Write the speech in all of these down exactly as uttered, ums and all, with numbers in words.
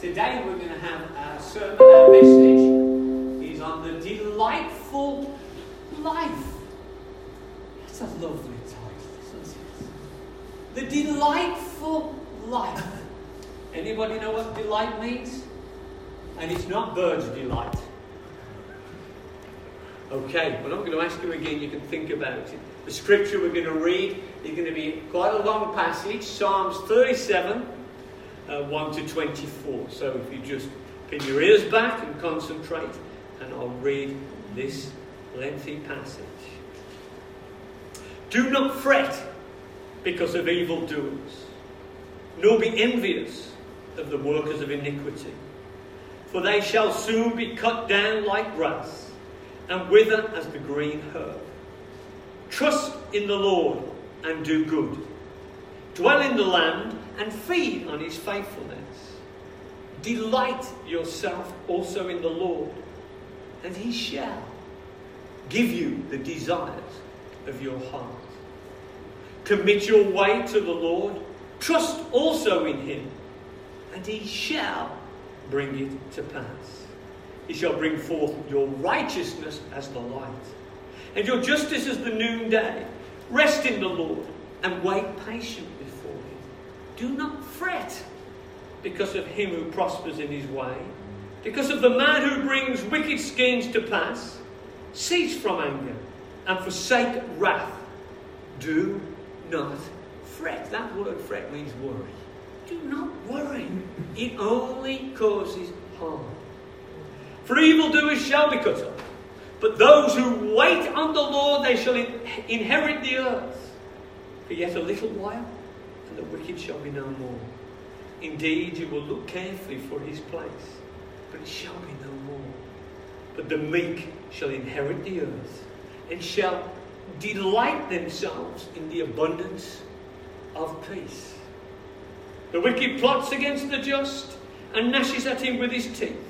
Today we're going to have our sermon, our message is on the delightful life. That's a lovely title, isn't it? The delightful life. Anybody know what delight means? And it's not bird's delight. Okay, well I'm going to ask you again, you can think about it. The scripture we're going to read is going to be quite a long passage, Psalms thirty-seven. Uh, one to twenty-four. So if you just pin your ears back and concentrate, and I'll read this lengthy passage. Do not fret because of evildoers, nor be envious of the workers of iniquity, for they shall soon be cut down like grass, and wither as the green herb. Trust in the Lord and do good. Dwell in the land and feed on his faithfulness. Delight yourself also in the Lord, and he shall give you the desires of your heart. Commit your way to the Lord. Trust also in him, and he shall bring it to pass. He shall bring forth your righteousness as the light, and your justice as the noonday. Rest in the Lord and wait patiently. Do not fret because of him who prospers in his way, because of the man who brings wicked schemes to pass. Cease from anger and forsake wrath. Do not fret. That word fret means worry. Do not worry. It only causes harm. For evildoers shall be cut off, but those who wait on the Lord, they shall in- inherit the earth. For yet a little while, and the wicked shall be no more. Indeed, you will look carefully for his place, but it shall be no more. But the meek shall inherit the earth, and shall delight themselves in the abundance of peace. The wicked plots against the just, and gnashes at him with his teeth.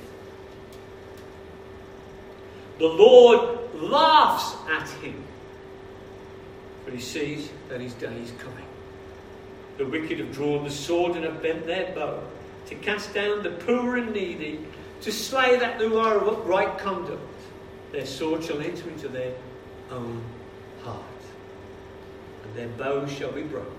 The Lord laughs at him, for he sees that his day is coming. The wicked have drawn the sword and have bent their bow, to cast down the poor and needy, to slay that who are of upright conduct. Their sword shall enter into their own heart, and their bow shall be broken.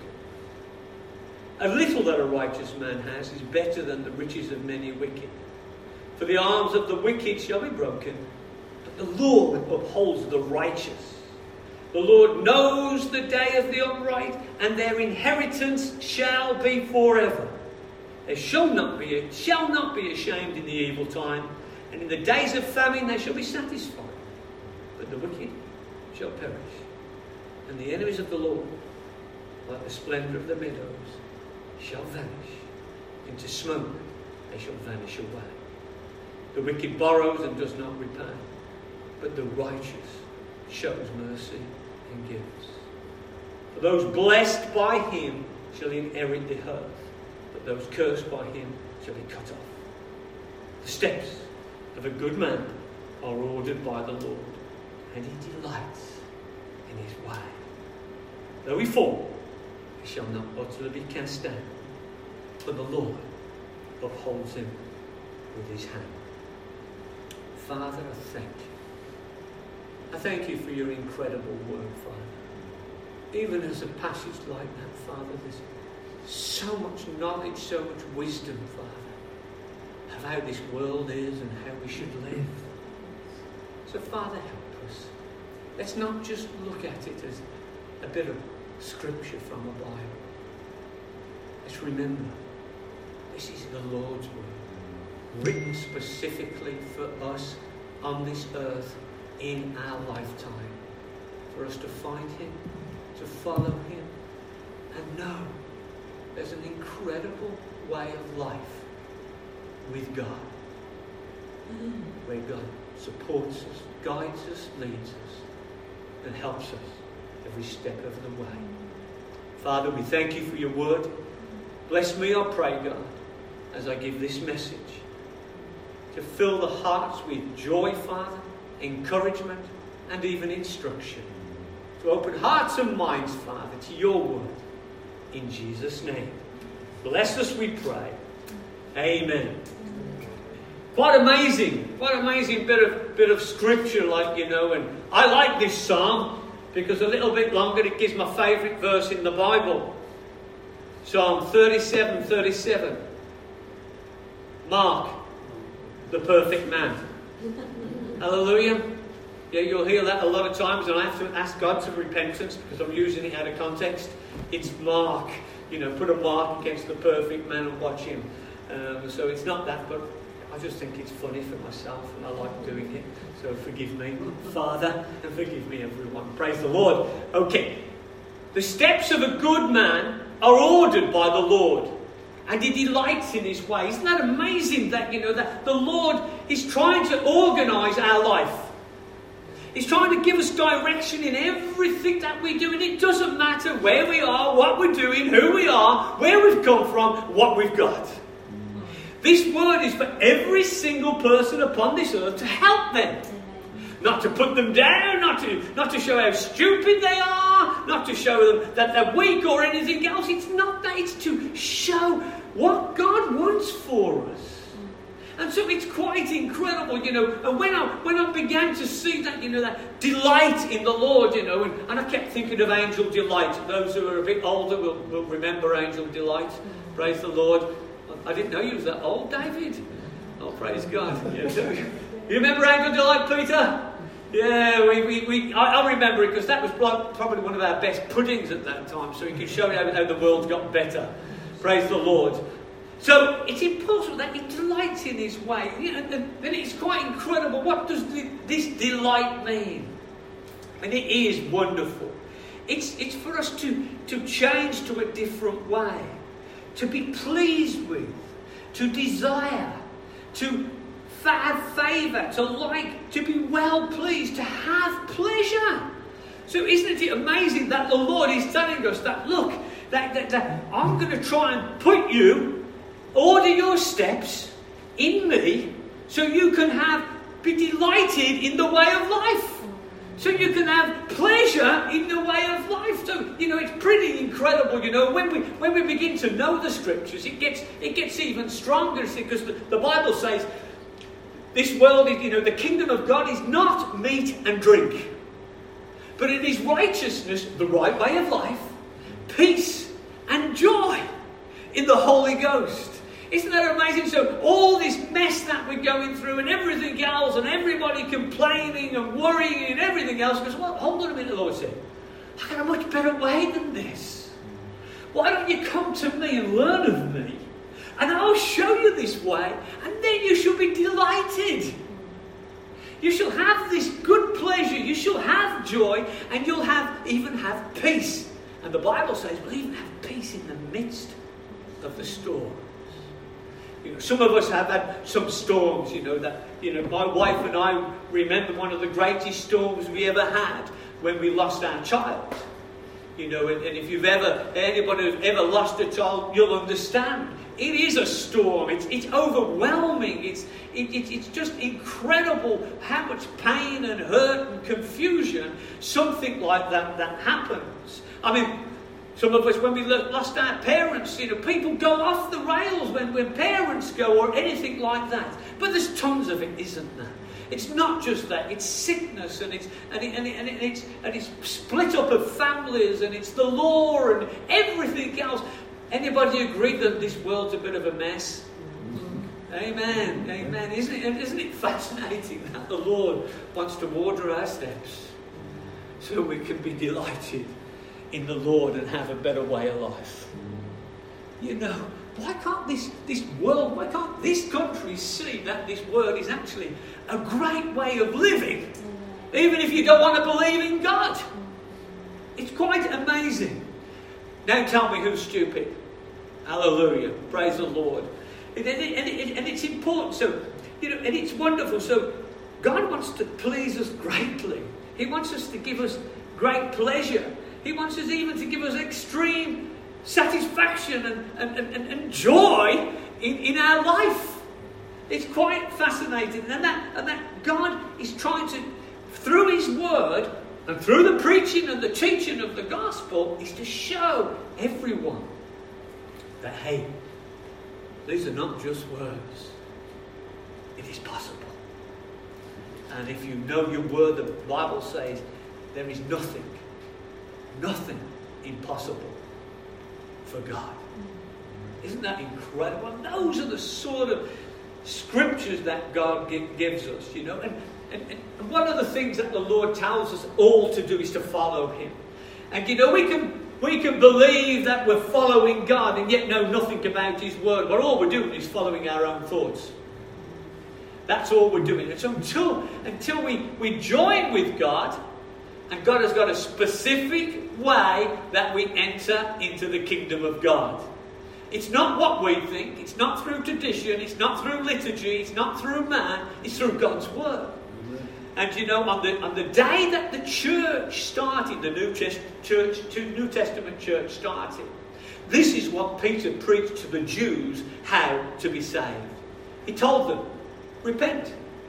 A little that a righteous man has is better than the riches of many wicked. For the arms of the wicked shall be broken, but the Lord upholds the righteous. The Lord knows the day of the upright, and their inheritance shall be forever. They shall not be, shall not be ashamed in the evil time, and in the days of famine they shall be satisfied. But the wicked shall perish, and the enemies of the Lord, like the splendour of the meadows, shall vanish. Into smoke they shall vanish away. The wicked borrows and does not repay, but the righteous shows mercy and gives. For those blessed by him shall inherit the earth, but those cursed by him shall be cut off. The steps of a good man are ordered by the Lord, and he delights in his way. Though he fall, he shall not utterly be cast down, for the Lord upholds him with his hand. Father, I thank you. I thank you for your incredible word, Father. Even as a passage like that, Father, there's so much knowledge, so much wisdom, Father, of how this world is and how we should live. So, Father, help us. Let's not just look at it as a bit of scripture from the Bible. Let's remember, this is the Lord's word, written specifically for us on this earth in our lifetime, for us to find him, to follow him, and know there's an incredible way of life with God, where God supports us, guides us, leads us, and helps us every step of the way. Father, we thank you for your word. Bless me, I pray, God, as I give this message, to fill the hearts with joy, Father, encouragement, and even instruction. To open hearts and minds, Father, to your word. In Jesus' name. Bless us, we pray. Amen. Quite amazing, quite amazing bit of bit of scripture, like, you know, and I like this psalm because a little bit longer it gives my favourite verse in the Bible. Psalm thirty-seven, thirty-seven. Mark, the perfect man. Hallelujah. Yeah, you'll hear that a lot of times, and I have to ask God for repentance because I'm using it out of context. It's Mark, you know, put a mark against the perfect man and watch him. Um, so it's not that, but I just think it's funny for myself, and I like doing it. So forgive me, Father, and forgive me, everyone. Praise the Lord. Okay. The steps of a good man are ordered by the Lord, and he delights in his way. Isn't that amazing that, you know, that the Lord is trying to organise our life? He's trying to give us direction in everything that we do, and it doesn't matter where we are, what we're doing, who we are, where we've come from, what we've got. This word is for every single person upon this earth to help them. Not to put them down, not to, not to show how stupid they are, not to show them that they're weak or anything else. It's not that, it's to show what God wants for us. And so it's quite incredible, you know. And when I when I began to see that, you know, that delight in the Lord, you know, and, and I kept thinking of Angel Delight. Those who are a bit older will, will remember Angel Delight. Praise the Lord. I didn't know you was that old, David. Oh, praise God. Yeah, you remember Angel Delight, Peter? Yeah, we, we, we I, I remember it because that was probably one of our best puddings at that time. So you can show you how, how the world's got better. Praise the Lord. So it's important that he delights in his way. And, and, and it's quite incredible. What does the, this delight mean? And it is wonderful. It's, it's for us to, to change to a different way. To be pleased with. To desire. To have favour. To like. To be well pleased. To have pleasure. So isn't it amazing that the Lord is telling us that, look, that, that, that I'm going to try and put you, order your steps in me so you can have be delighted in the way of life. So you can have pleasure in the way of life. So, you know, it's pretty incredible, you know, when we when we begin to know the scriptures, it gets it gets even stronger, because the, the Bible says this world is, you know, the kingdom of God is not meat and drink, but it is righteousness, the right way of life, peace and joy in the Holy Ghost. Isn't that amazing? So all this mess that we're going through and everything else, and everybody complaining and worrying and everything else, goes, well, hold on a minute, the Lord said, I got a much better way than this. Why don't you come to me and learn of me, and I'll show you this way, and then you shall be delighted. You shall have this good pleasure, you shall have joy, and you'll have even have peace. And the Bible says we'll even have peace in the midst of the storm. You know, some of us have had some storms, you know, that, you know, my wife and I remember one of the greatest storms we ever had when we lost our child. You know, and, and if you've ever, anybody who's ever lost a child, you'll understand. It is a storm. It's it's overwhelming. It's it, it, it's just incredible how much pain and hurt and confusion something like that that happens. I mean, some of us, when we lost our parents, you know, people go off the rails when, when parents go or anything like that. But there's tons of it, isn't there? It's not just that. It's sickness, and it's and, it, and, it, and it, it's and it's split up of families, and it's the law and everything else. Anybody agree that this world's a bit of a mess? Amen. Amen. Isn't it? Isn't it fascinating that the Lord wants to order our steps so we can be delighted in the Lord and have a better way of life? You know, why can't this, this world, why can't this country see that this word is actually a great way of living, even if you don't want to believe in God? It's quite amazing. Now tell me who's stupid. Hallelujah. Praise the Lord. And, and, and, and it's important. So, you know, and it's wonderful. So God wants to please us greatly. He wants us to give us great pleasure. He wants us even to give us extreme satisfaction and, and, and, and joy in, in our life. It's quite fascinating. And that, and that God is trying to, through His Word and through the preaching and the teaching of the gospel, is to show everyone that, hey, these are not just words. It is possible. And if you know your word, the Bible says there is nothing, nothing impossible for God. Isn't that incredible? And those are the sort of scriptures that God gives us, you know. And, and, and one of the things that the Lord tells us all to do is to follow him. And you know, we can we can believe that we're following God and yet know nothing about his word. But all we're doing is following our own thoughts. That's all we're doing. And so until, until we, we join with God, and God has got a specific way that we enter into the kingdom of God. It's not what we think. It's not through tradition. It's not through liturgy. It's not through man. It's through God's word. Amen. And you know, on the on the day that the church started, the New Church, church, New Testament church started, this is what Peter preached to the Jews how to be saved. He told them, repent,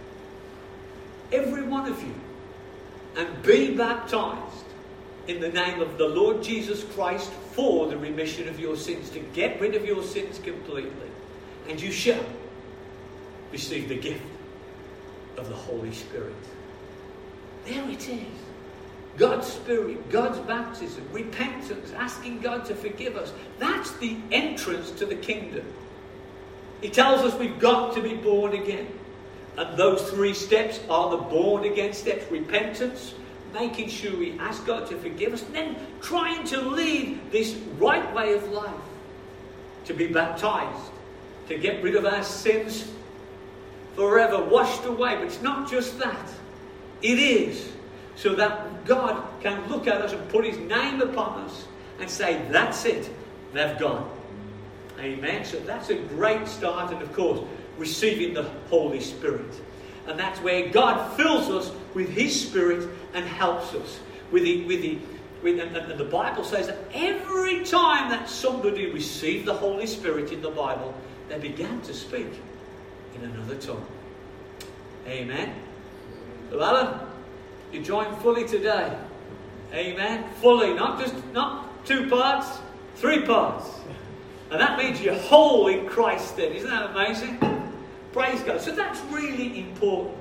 every one of you, and be baptized in the name of the Lord Jesus Christ for the remission of your sins, to get rid of your sins completely. And you shall receive the gift of the Holy Spirit. There it is. God's Spirit, God's baptism, repentance, asking God to forgive us. That's the entrance to the kingdom. He tells us we've got to be born again. And those three steps are the born again steps. Repentance, making sure we ask God to forgive us, and then trying to lead this right way of life. To be baptized, to get rid of our sins forever, washed away. But it's not just that. It is so that God can look at us and put his name upon us and say, that's it, they've gone. Amen. So that's a great start. And of course, receiving the Holy Spirit. And that's where God fills us with his Spirit and helps us. With the, with the, with, and, and the Bible says that every time that somebody received the Holy Spirit in the Bible, they began to speak in another tongue. Amen. So Alan, you join fully today. Amen. Fully, not just not two parts, three parts. And that means you're whole in Christ then. Isn't that amazing? Praise God. So that's really important.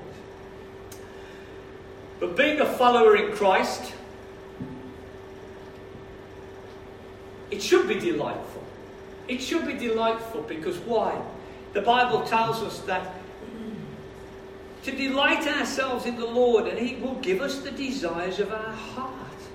But being a follower in Christ, it should be delightful. It should be delightful because why? The Bible tells us that to delight ourselves in the Lord, and he will give us the desires of our heart.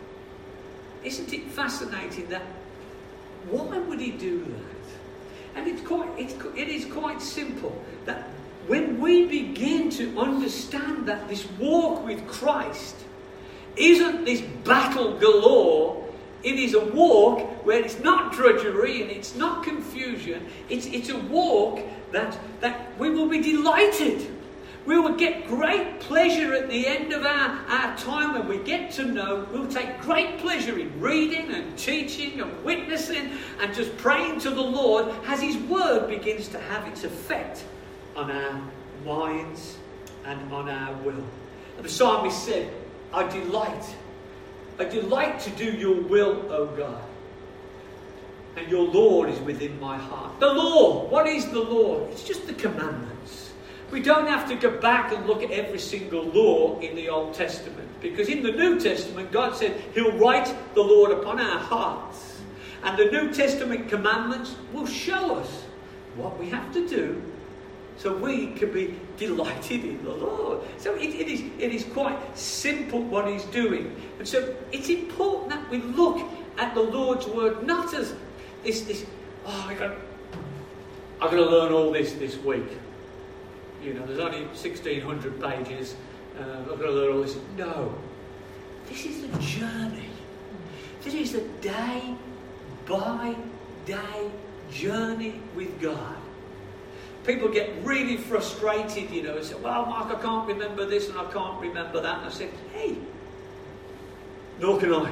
Isn't it fascinating that why would he do that? And it's quite, it's, it is quite simple. That when we begin to understand that this walk with Christ isn't this battle galore, it is a walk where it's not drudgery and it's not confusion. It's, it's a walk that, that we will be delighted. We will get great pleasure at the end of our, our time when we get to know. We'll take great pleasure in reading and teaching and witnessing and just praying to the Lord as his word begins to have its effect on our minds and on our will. And the psalmist said, I delight. I delight to do your will, O God. And your law is within my heart. The law. What is the law? It's just the commandments. We don't have to go back and look at every single law in the Old Testament. Because in the New Testament, God said he'll write the Lord upon our hearts. And the New Testament commandments will show us what we have to do so we can be delighted in the Lord. So it, it, is, it is quite simple what he's doing. And so it's important that we look at the Lord's word not as this, this oh, I've got, I've got to learn all this this week. You know, there's only sixteen hundred pages. Uh, I've got to learn all this. No. This is a journey. This is a day by day journey with God. People get really frustrated, you know, and say, well, Mark, I can't remember this and I can't remember that. And I said, hey, nor can I.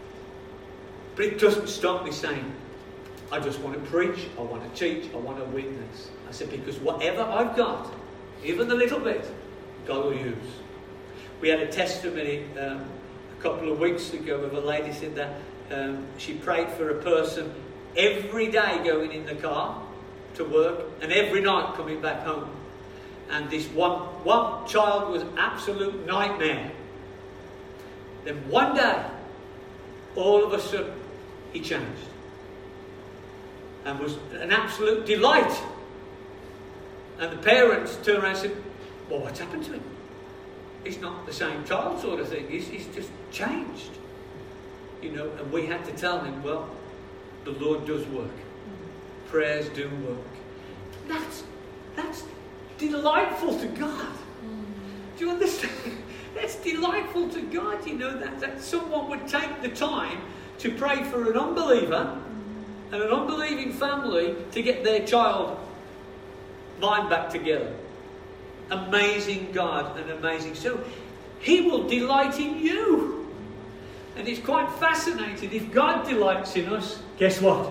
But it doesn't stop me saying, I just want to preach, I want to teach, I want to witness. I said, because whatever I've got, even a little bit, God will use. We had a testimony um, a couple of weeks ago of a lady said that um, she prayed for a person every day going in the car to work and every night coming back home. and this one, one child was an absolute nightmare. Then one day, all of a sudden, he changed. And was an absolute delight. And the parents turned around and said, well, what's happened to him? He's not the same child sort of thing. He's, he's just changed. You know, and we had to tell him, well, the Lord does work. Prayers do work. That's, that's delightful to God. Do you understand? That's delightful to God, you know, that, that someone would take the time to pray for an unbeliever and an unbelieving family to get their child mind back together. Amazing God and amazing. So He will delight in you. And it's quite fascinating. If God delights in us, guess what?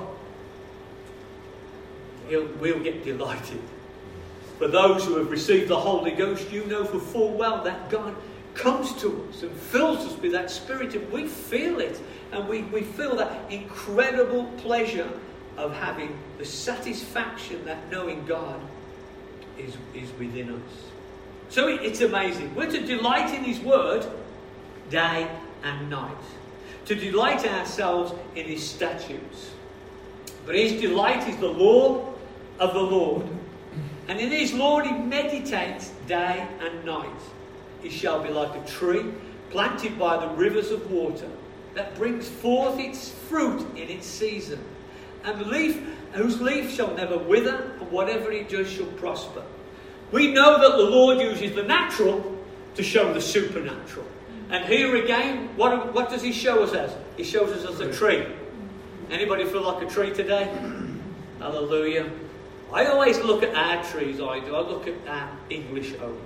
He'll, we'll get delighted. For those who have received the Holy Ghost, you know for full well that God comes to us and fills us with that Spirit, and we feel it, and we, we feel that incredible pleasure of having the satisfaction that knowing God is, is within us. So it, it's amazing. We're to delight in His Word day and night, to delight ourselves in His statutes. But His delight is the law of the Lord, and in His law He meditates day and night. He shall be like a tree planted by the rivers of water that brings forth its fruit in its season, and leaf whose leaf shall never wither, and whatever he does shall prosper. We know that the Lord uses the natural to show the supernatural. And here again, what, what does He show us as? He shows us as a tree. Anybody feel like a tree today? Hallelujah. I always look at our trees, I do. I look at our English oak.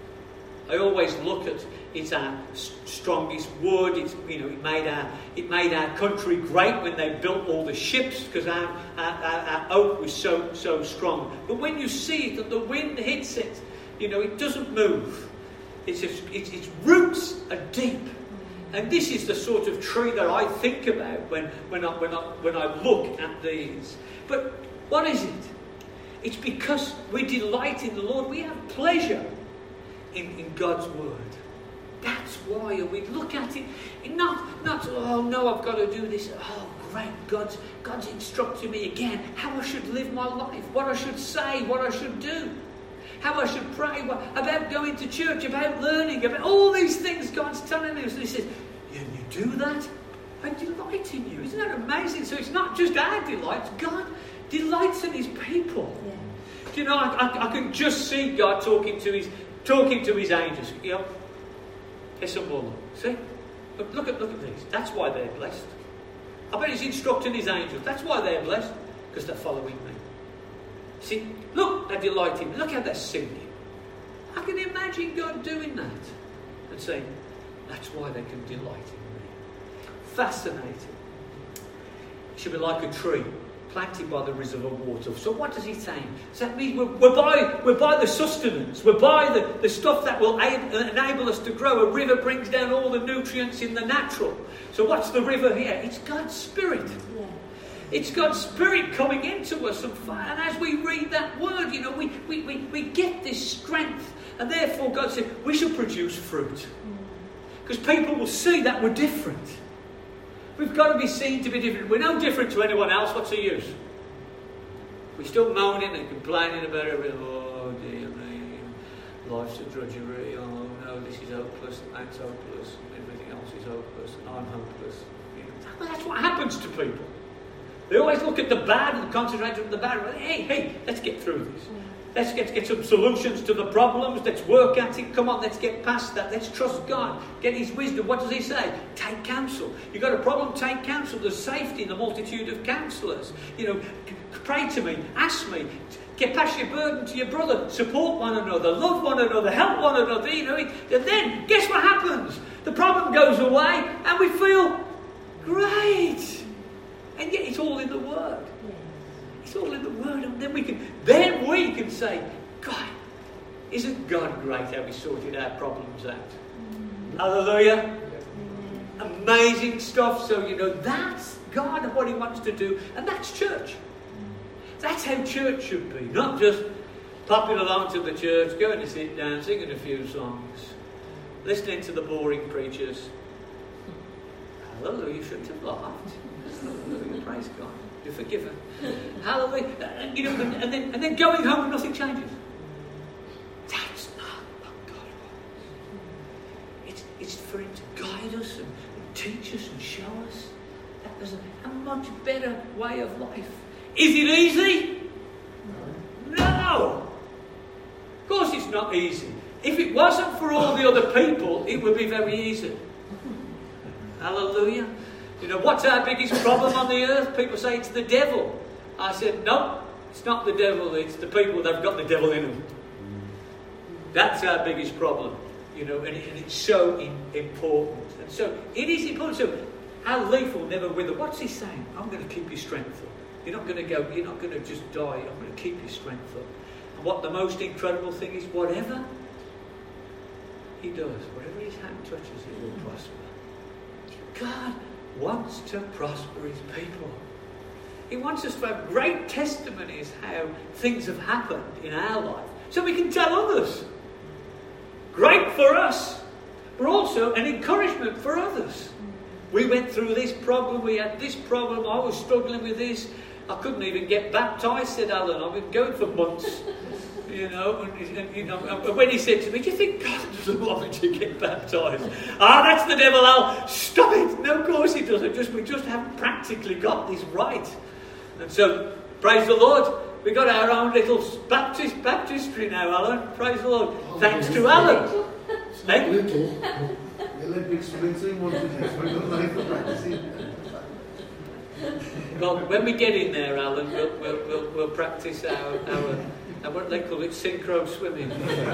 I always look at it's our strongest wood. It's, you know, it made our it made our country great when they built all the ships, because our, our, our, our oak was so so strong. But when you see that the wind hits it, you know, it doesn't move. It's, just, it's its roots are deep, and this is the sort of tree that I think about when when I when I when I look at these. But what is it? It's because we delight in the Lord. We have pleasure in, in God's Word. That's why. And we look at it, not, not, oh no, I've got to do this. Oh great, God's, God's instructing me again how I should live my life, what I should say, what I should do, how I should pray, what, about going to church, about learning, about all these things God's telling us. And He says, yeah, you do that, I delight in you. Isn't that amazing? So it's not just our delights, God delights in His people. Yeah. Do you know, I, I, I can just see God talking to his talking to his angels. You know, there's some more. See? Look, look at look at these. That's why they're blessed. I bet He's instructing His angels. That's why they're blessed, because they're following me. See, look, they're delighting. Look how they're singing. I can imagine God doing that and saying, that's why they can delight in me. Fascinating. It should be like a tree planted by the rivers of water. So what does He say? So that means we're, we're, by, we're by the sustenance. We're by the, the stuff that will aid, enable us to grow. A river brings down all the nutrients in the natural. So what's the river here? It's God's Spirit. Yeah. It's God's Spirit coming into us. And, and as we read that word, you know, we, we, we, we get this strength. And therefore God said, we shall produce fruit. Because people will see that we're different. We've got to be seen to be different. We're no different to anyone else. What's the use? We're still moaning and complaining about everything. Oh, dear me. Life's a drudgery. Oh, no, this is hopeless. And that's hopeless. And everything else is hopeless. And I'm hopeless. You know, well, that's what happens to people. They always look at the bad and concentrate on the bad. Hey, hey, let's get through this. Let's get, get some solutions to the problems. Let's work at it. Come on, let's get past that. Let's trust God. Get His wisdom. What does He say? Take counsel. You've got a problem? Take counsel. There's safety in the multitude of counsellors. You know, pray to me. Ask me. Get past your burden to your brother. Support one another. Love one another. Help one another. You know, and then, guess what happens? The problem goes away and we feel great. And yet it's all in the Word. It's all in the Word, and then we can then we can say, God, isn't God great how He sorted our problems out? Mm. Hallelujah. Mm. Amazing stuff. So you know that's God, what He wants to do, and that's church. Mm. That's how church should be. Not just, popping along to the church, going to sit down, singing a few songs, listening to the boring preachers. Hallelujah, you shouldn't have laughed. Hallelujah, praise God. You're forgiven. Hallelujah. And, you know, and, and, then, and then going home and nothing changes. That's not what God wants. It's, it's for Him to guide us and, and teach us and show us that there's a, a much better way of life. Is it easy? No. Of course it's not easy. If it wasn't for all the other people, it would be very easy. Hallelujah. You know, what's our biggest problem on the earth? People say it's the devil. I said, no, it's not the devil. It's the people that have got the devil in them. That's our biggest problem. You know, and, and it's so in, important. And so it is important. So our leaf will never wither. What's He saying? I'm going to keep your strength up. You're not going to go, you're not going to just die. I'm going to keep your strength up. And what the most incredible thing is, whatever He does, whatever His hand touches, it will prosper. God wants to prosper His people. He wants us to have great testimonies how things have happened in our life, so we can tell others. Great for us, but also an encouragement for others. We went through this problem, we had this problem, I was struggling with this. I couldn't even get baptised, said Alan. I've been going for months. You know, and, and, you know, and when he said to me, do you think God doesn't want me to get baptised? Ah, that's the devil, Al. Stop it. No, of course He doesn't. Just, we just haven't practically got this right. And so, praise the Lord, we got our own little Baptist baptistry now, Alan. Praise the Lord. Oh, Thanks to Alan. It's not hey? little. The Olympics swimming one for practicing. Well, when we get in there, Alan, we'll, we'll, we'll, we'll practice our... our And what they call it, synchro swimming.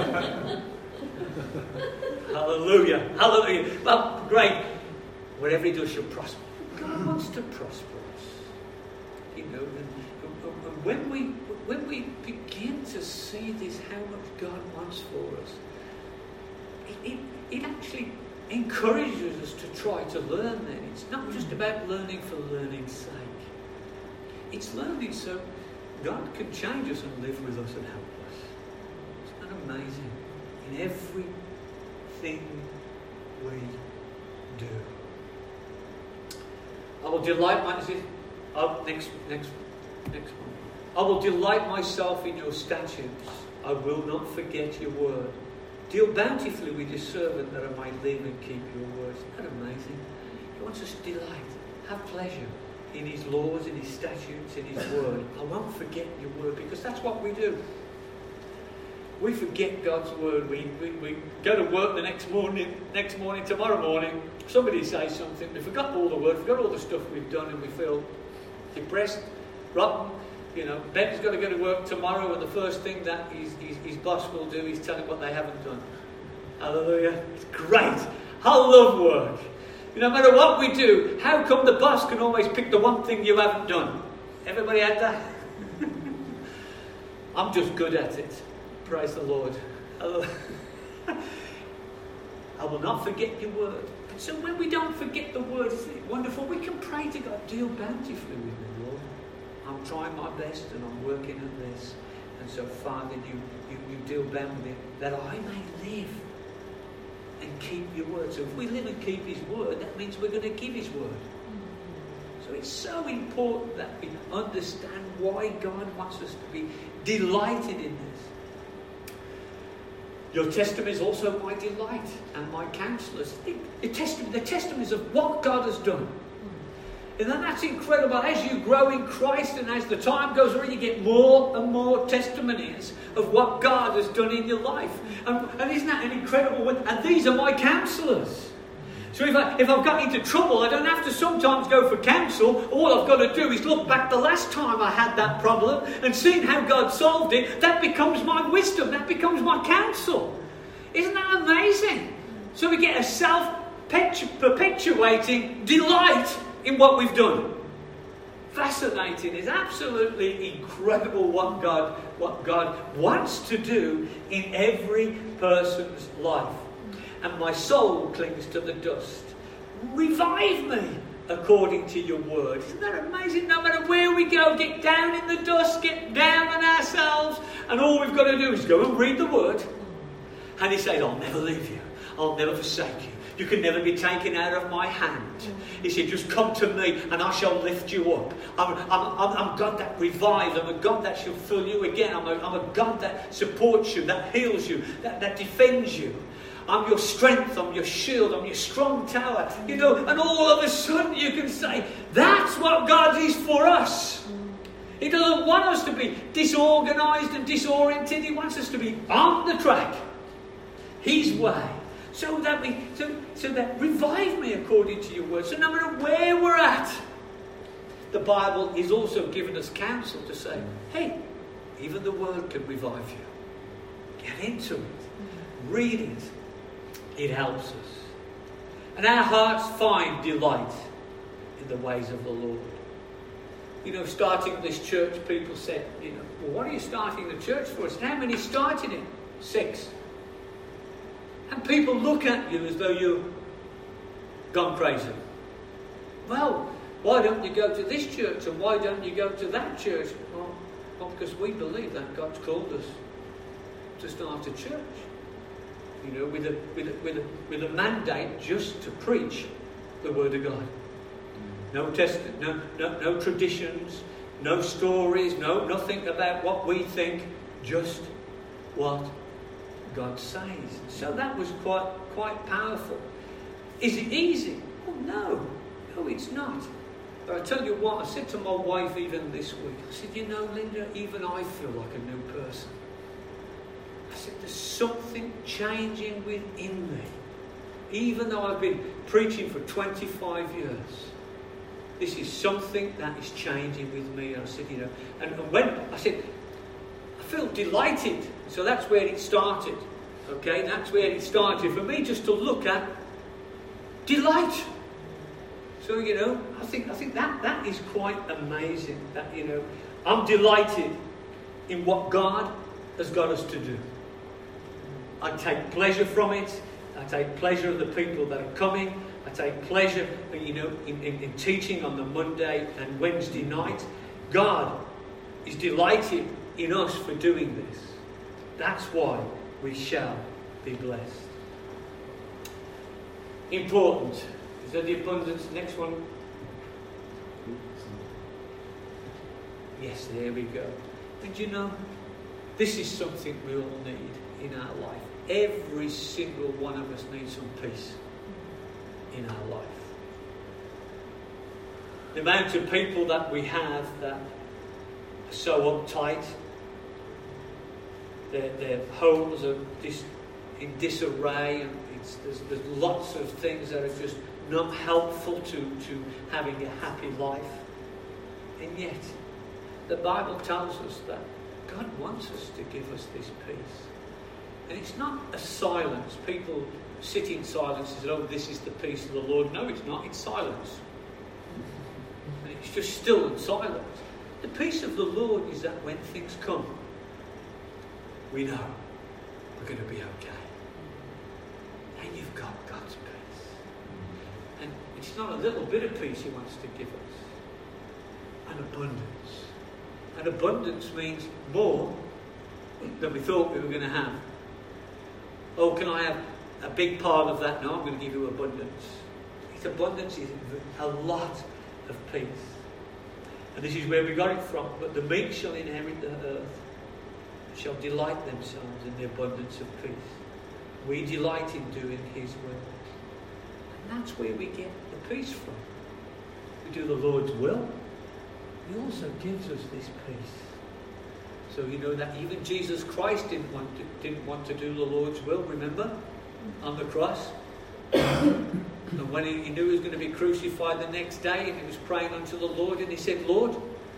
Hallelujah. Hallelujah. Well, great. Whatever He does, you'll prosper. God wants to prosper us. You know, and, and when we when we begin to see this, how much God wants for us, it, it, it actually encourages us to try to learn then. It's not just about learning for learning's sake. It's learning so God can change us and live with us and help us. Isn't that amazing? In everything we do. I will delight myself. Oh, next, next, next one. I will delight myself in your statutes. I will not forget your word. Deal bountifully with your servant that I might live and keep your words. Isn't that amazing? He wants us to delight, have pleasure in His laws, in His statutes, in His word. I won't forget your word, because that's what we do. We forget God's word. We, we, we go to work the next morning, next morning, tomorrow morning, somebody says something, we forgot all the word, forgot all the stuff we've done, and we feel depressed, rotten. You know, Ben's got to go to work tomorrow, and the first thing that his, his, his boss will do is tell him what they haven't done. Hallelujah. It's great. I love work. No matter what we do, how come the boss can always pick the one thing you haven't done? Everybody had that? I'm just good at it. Praise the Lord. I will not forget your word. And so when we don't forget the word, isn't it wonderful? We can pray to God, deal bountifully with me, Lord. I'm trying my best and I'm working at this. And so, Father, you, you, you deal bountifully that I may live and keep your word. So if we live and keep His word, that means we're going to give His word. So it's so important that we understand why God wants us to be delighted in this. Your testimony is also my delight and my counsellors. The testimony, the testimonies of what God has done. And then that's incredible. As you grow in Christ and as the time goes on, you get more and more testimonies of what God has done in your life. And, and isn't that an incredible one? And these are my counsellors. So if, I, if I've got into trouble, I don't have to sometimes go for counsel. All I've got to do is look back the last time I had that problem and seeing how God solved it. That becomes my wisdom. That becomes my counsel. Isn't that amazing? So we get a self-perpetuating delight in what we've done. Fascinating. It's absolutely incredible what God, what God wants to do in every person's life. And my soul clings to the dust. Revive me, according to your word. Isn't that amazing? No matter where we go, get down in the dust, get down on ourselves, and all we've got to do is go and read the word. And he said, I'll never leave you. I'll never forsake you. You can never be taken out of my hand. He said, just come to me and I shall lift you up. I'm, I'm, I'm, I'm God that revives. I'm a God that shall fill you again. I'm a, I'm a God that supports you, that heals you, that, that defends you. I'm your strength, I'm your shield, I'm your strong tower. You know, and all of a sudden you can say, that's what God is for us. He doesn't want us to be disorganised and disoriented. He wants us to be on the track. His way. So that we, so, so that revive me according to your word. So no matter where we're at, the Bible is also giving us counsel to say, hey, even the word can revive you. Get into it. Read it. It helps us. And our hearts find delight in the ways of the Lord. You know, starting this church, people said, you know, well, what are you starting the church for? And how many started it? Six. And people look at you as though you've gone crazy. Well, why don't you go to this church and why don't you go to that church? Well, well because we believe that God's called us to start a church. You know, with a, with a, with a, with a mandate just to preach the Word of God. No test, no, no, no traditions, no stories, no nothing about what we think, just what God says. So that was quite quite powerful. Is it easy? Oh no, no, it's not. But I tell you what, I said to my wife even this week, I said, you know, Linda, even I feel like a new person. I said, there's something changing within me. Even though I've been preaching for twenty-five years, this is something that is changing with me. And I said, you know, and, and when I said, I feel delighted. So that's where it started. Okay, that's where it started for me, just to look at delight. So, you know, I think I think that that is quite amazing. That, you know, I'm delighted in what God has got us to do. I take pleasure from it. I take pleasure of the people that are coming. I take pleasure, you know, in, in, in teaching on the Monday and Wednesday night. God is delighted in us for doing this. That's why we shall be blessed. Important. Is that the abundance? Next one. Yes, there we go. And you know, this is something we all need in our life. Every single one of us needs some peace in our life. The amount of people that we have that are so uptight, their, their homes are dis, in disarray, and it's, there's, there's lots of things that are just not helpful to, to having a happy life. And yet, the Bible tells us that God wants us to give us this peace. And it's not a silence. People sit in silence and say, oh, this is the peace of the Lord. No, it's not. It's silence. And it's just still and silent. The peace of the Lord is that when things come, we know we're going to be okay. And you've got God's peace. And it's not a little bit of peace He wants to give us. An abundance. And abundance means more than we thought we were going to have. Oh, can I have a big part of that? No, I'm going to give you abundance. It's abundance is a lot of peace. And this is where we got it from. But the meek shall inherit the earth, shall delight themselves in the abundance of peace. We delight in doing His will. And that's where we get the peace from. We do the Lord's will. He also gives us this peace. So you know that even Jesus Christ didn't want to, didn't want to do the Lord's will, remember? On the cross. And when he, he knew he was going to be crucified the next day, and he was praying unto the Lord, and he said, Lord,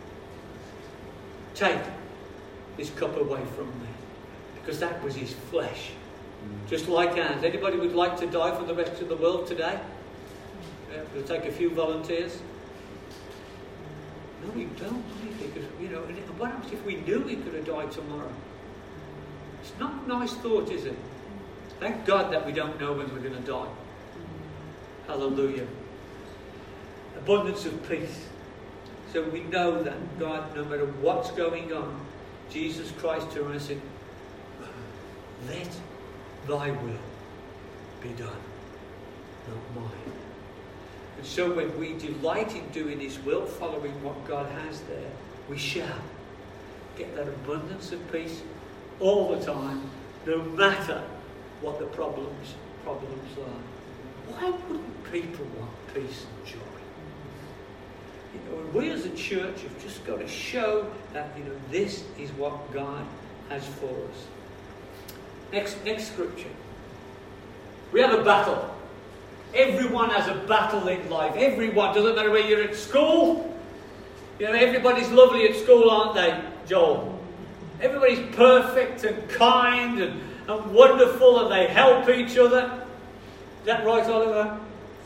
take this cup away from me. Because that was his flesh. Just like ours. Anybody would like to die for the rest of the world today? Yeah, we'll take a few volunteers. No, we don't, because, you know, and what happens if we knew we could have died tomorrow? It's not a nice thought, is it? Thank God that we don't know when we're going to die. Hallelujah. abundance of peace. So we know that God, no matter what's going on, Jesus Christ turned and said, let thy will be done, not mine. And so when we delight in doing his will, following what God has there, we shall get that abundance of peace all the time, no matter what the problems problems are. Why wouldn't people want peace and joy? You know, and we as a church have just got to show that, you know, this is what God has for us. Next, next scripture. We have a battle. Everyone has a battle in life. Everyone. Doesn't matter where you're at school. You know, everybody's lovely at school, aren't they, Joel? Everybody's perfect and kind and, and wonderful, and they help each other. Is that right, Oliver?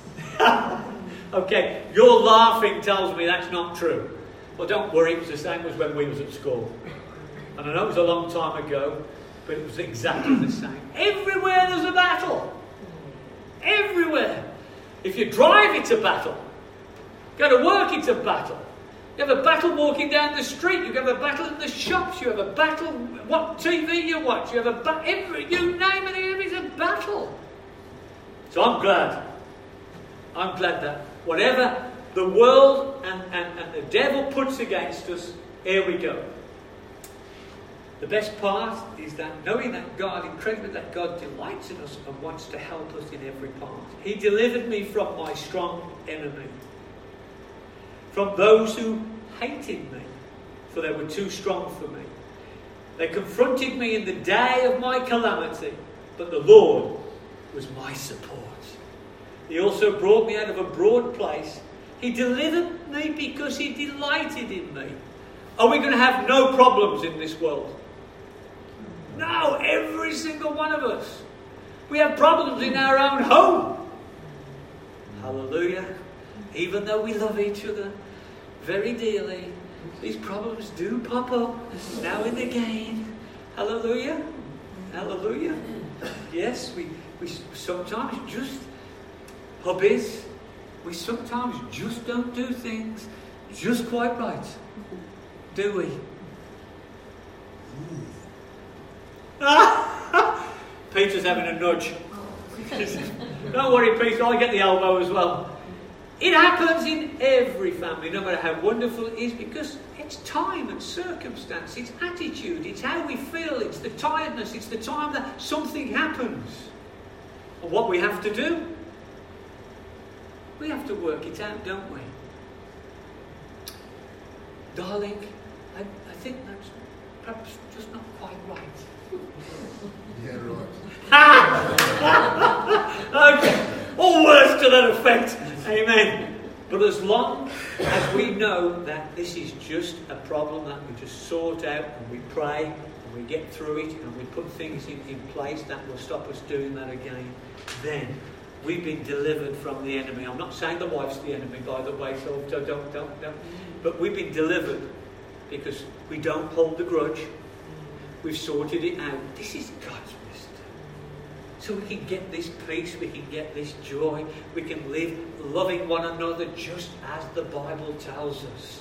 Okay, your laughing tells me that's not true. Well, don't worry, it was the same as when we was at school. And I know it was a long time ago, but it was exactly the same. Everywhere there's a battle. Everywhere. If you drive, it's a battle. Go to work, it's a battle. You have a battle walking down the street. You have a battle in the shops. You have a battle what T V you watch. You have a battle. Every, you name it, it's a battle. So I'm glad. I'm glad that whatever the world and, and, and the devil puts against us, here we go. The best part is that knowing that God, incredibly that God delights in us and wants to help us in every part. He delivered me from my strong enemy. From those who hated me, for they were too strong for me. They confronted me in the day of my calamity, but the Lord was my support. He also brought me out of a broad place. He delivered me because he delighted in me. Are we going to have no problems in this world? No, every single one of us. We have problems in our own home. Hallelujah. Even though we love each other very dearly, these problems do pop up now and again. Hallelujah. Hallelujah. Yes, we, we sometimes just, hubbies, we sometimes just don't do things just quite right. Do we? Peter's having a nudge. Don't worry, Peter, I'll get the elbow as well. It happens in every family, no matter how wonderful it is, because it's time and circumstance, it's attitude, it's how we feel, it's the tiredness, it's the time that something happens. And what we have to do, we have to work it out, don't we? Darling, I, I think that's perhaps just not quite right. Yeah, right. Okay. Or words to that effect. Amen. But as long as we know that this is just a problem that we just sort out and we pray and we get through it and we put things in, in place that will stop us doing that again, then we've been delivered from the enemy. I'm not saying the wife's the enemy, by the way, so don't, don't, don't, don't. But we've been delivered because we don't hold the grudge. We've sorted it out. This is God's wisdom. So we can get this peace, we can get this joy, we can live loving one another just as the Bible tells us.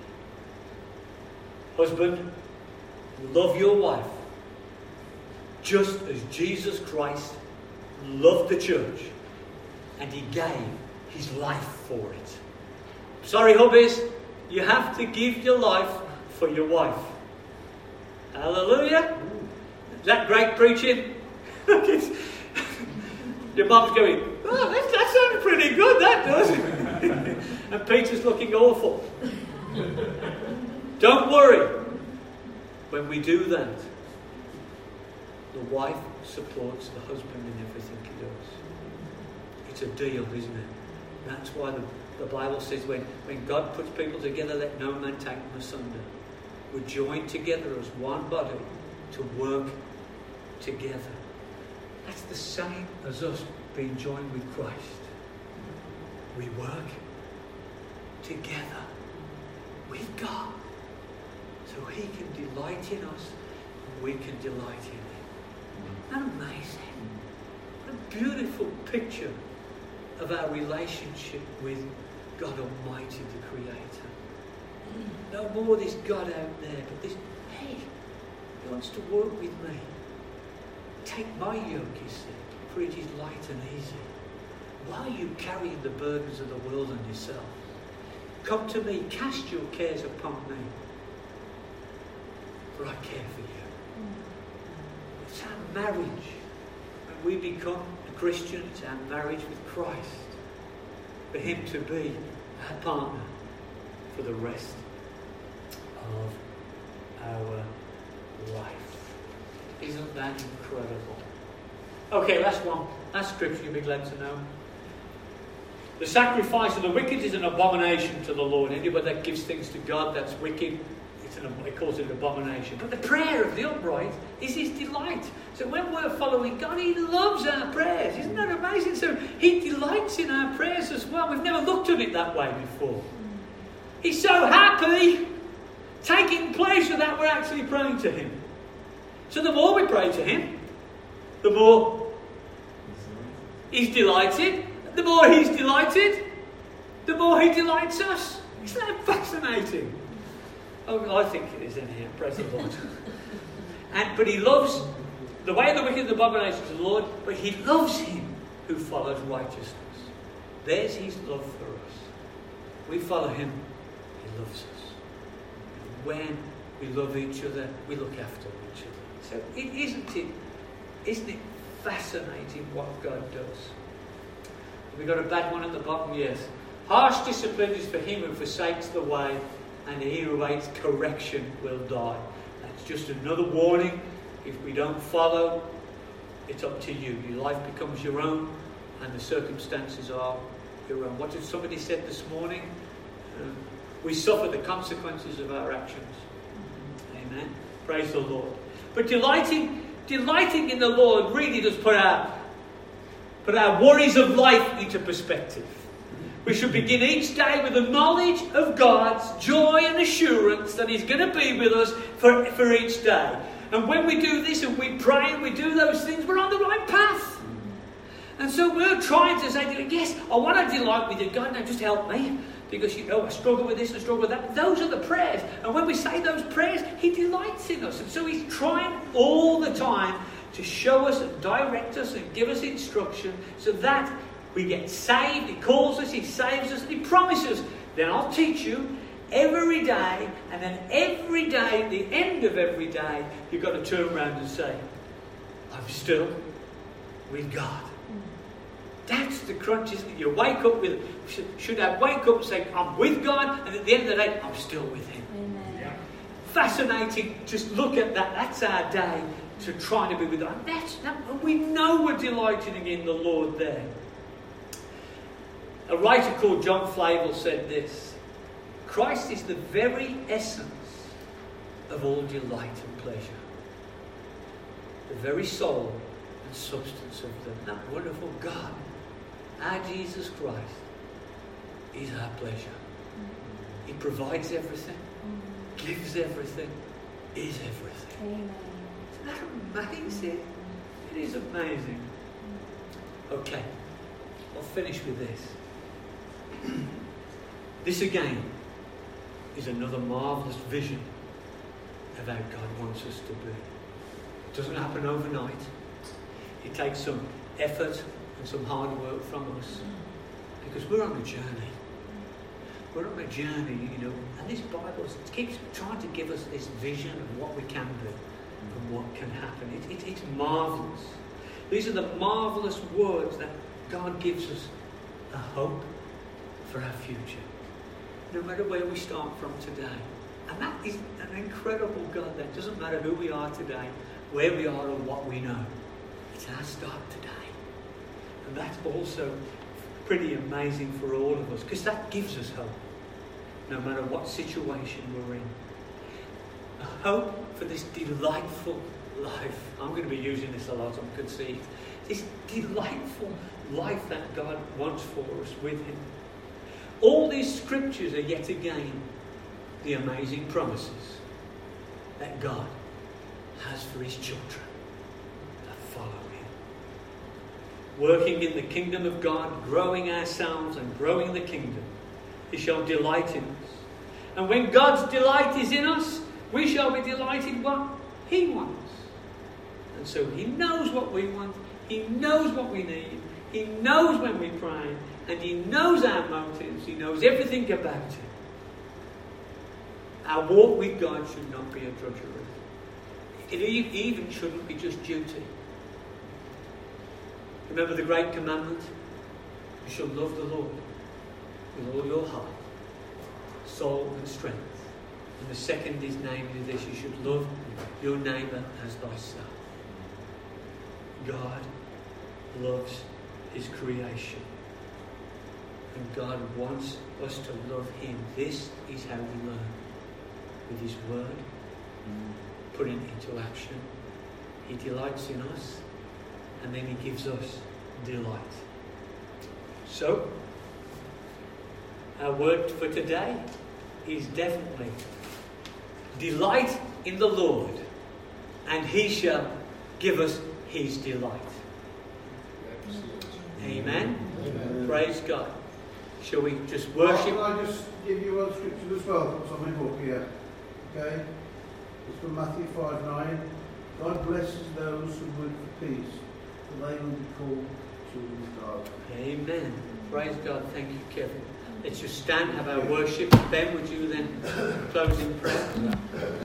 Husband, love your wife just as Jesus Christ loved the church and he gave his life for it. Sorry, hubbies, you have to give your life for your wife. Hallelujah. Is that great preaching? Your mum's going, oh, that, that sounds pretty good, that does. And Peter's looking awful. Don't worry. When we do that, the wife supports the husband in everything he does. It's a deal, isn't it? That's why the, the Bible says when, when God puts people together, let no man take them asunder. We're joined together as one body to work together. That's the same as us being joined with Christ. We work together with God so he can delight in us and we can delight in him. Isn't that amazing? What a beautiful picture of our relationship with God Almighty, the Creator. No more this God out there, but this, hey, He wants to work with me. Take my yoke, He said, for it is light and easy. Why are you carrying the burdens of the world on yourself? Come to me, cast your cares upon me, for I care for you. It's our marriage. When we become a Christian, it's our marriage with Christ. For Him to be our partner for the rest of our life. Isn't that incredible? Okay, last one. Last scripture you'll be glad to know. The sacrifice of the wicked is an abomination to the Lord. Anybody that gives things to God that's wicked, it's an, it calls it an abomination. But the prayer of the upright is His delight. So when we're following God, He loves our prayers. Isn't that amazing? So He delights in our prayers as well. We've never looked at it that way before. He's so happy, taking pleasure that we're actually praying to Him. So the more we pray to Him, the more He's delighted. The more He's delighted, the more He delights us. Isn't that fascinating? Oh, I think it is in here. Praise the Lord. And but He loves the way of the wicked, the abomination to the Lord, but He loves him who follows righteousness. There's His love for us. We follow Him, He loves us. When we love each other, we look after each other. So it isn't it, isn't it fascinating what God does? Have we got a bad one at the bottom? Yes. Harsh discipline is for him who forsakes the way, and he who hates correction will die. That's just another warning. If we don't follow, it's up to you. Your life becomes your own, and the circumstances are your own. What did somebody said this morning? Um, we suffer the consequences of our actions. Amen. Praise the Lord. But delighting, delighting in the Lord really does put our Put our worries of life into perspective. We should begin each day with the knowledge of God's joy and assurance that He's going to be with us for, for each day. And when we do this and we pray and we do those things, we're on the right path. And so we're trying to say, yes, I want to delight with you. God, now just help me. Because, you know, I struggle with this and I struggle with that. Those are the prayers. And when we say those prayers, He delights in us. And so He's trying all the time to show us and direct us and give us instruction so that we get saved. He calls us, He saves us, and He promises, then I'll teach you every day, and then every day, at the end of every day, you've got to turn around and say, I'm still with God. That's the crunch, isn't it? You wake up with, should, should I wake up and say, I'm with God, and at the end of the day, I'm still with Him. Amen. Yeah. Fascinating. Just look at that. That's our day. To try to be with God. That's that, we know we're delighting in the Lord there. A writer called John Flavel said this: Christ is the very essence of all delight and pleasure. The very soul and substance of them. That wonderful God, our Jesus Christ, is our pleasure. He provides everything, gives everything, is everything. Amen. Isn't that amazing? It is amazing. Okay, I'll finish with this. This again is another marvellous vision of how God wants us to be. It doesn't happen overnight. It takes some effort and some hard work from us because we're on a journey. We're on a journey, you know, and this Bible keeps trying to give us this vision of what we can do and what can happen. It, it, it's marvellous. These are the marvellous words that God gives us a hope for our future, no matter where we start from today. And that is an incredible God. That doesn't matter who we are today, where we are, or what we know. It's our start today. And that's also pretty amazing for all of us, because that gives us hope, no matter what situation we're in. A hope for this delightful life. I'm going to be using this a lot, I'm conceived. This delightful life that God wants for us with Him. All these scriptures are yet again the amazing promises that God has for His children that follow Him. Working in the kingdom of God, growing ourselves and growing the kingdom He shall delight in us. And when God's delight is in us, we shall be delighted what He wants. And so He knows what we want. He knows what we need. He knows when we pray. And He knows our motives. He knows everything about it. Our walk with God should not be a drudgery. It even shouldn't be just duty. Remember the great commandment? You shall love the Lord with all your heart, soul and strength. And the second is namely this: you should love your neighbour as thyself. God loves His creation. And God wants us to love Him. This is how we learn. With His word, putting it into action. He delights in us, and then He gives us delight. So, our word for today is definitely delight in the Lord, and He shall give us His delight. Amen. Amen. Praise God. Shall we just worship? Well, can I just give you one scripture as well? What's on my book here? Okay? It's from Matthew five nine. God blesses those who work for peace, for they will be called children of God. Amen. Praise God. Thank you, Kevin. Let's just stand, have our worship. Ben, would you then close in prayer?